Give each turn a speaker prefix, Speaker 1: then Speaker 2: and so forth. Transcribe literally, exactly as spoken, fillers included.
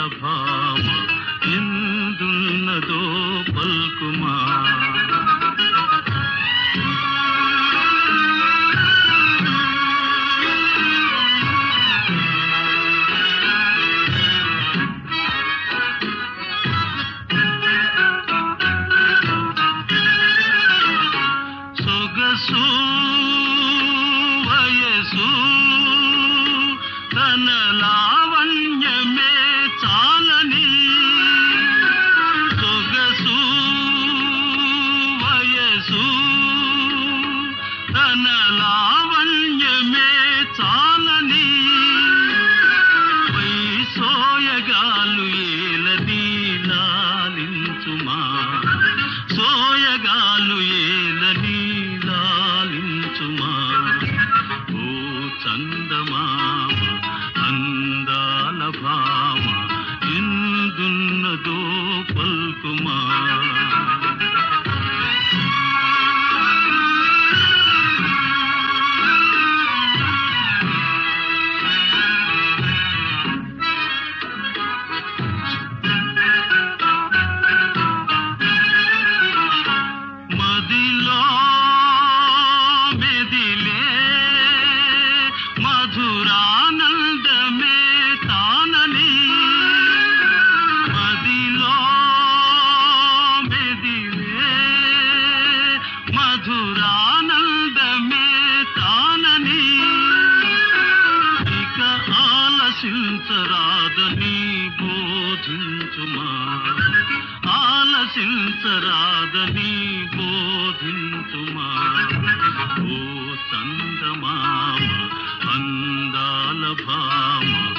Speaker 1: భామ ఎందున్నదో పల్కుమా. సొగసు వయసు తన లావణ్యమే చాలని, సొగసు వయసు తన లావణ్యమే చాలని, వై సోయగాలు ఏలది లాలించుమా, సోయగాలు ఏలని లాలించుమా. ఓ చందమామ అందాల భామ ఎందున్నదో పల్కుమా. మదిలో మెదిలే మధురానందమే తానని, మదిలో మెదిలే మధురానందమే తానని, ఇక ఆలసించరాదని బోధించుమా, ఆలసించరాదని బోధించుమా. ఓ చందమామ అందాల భామ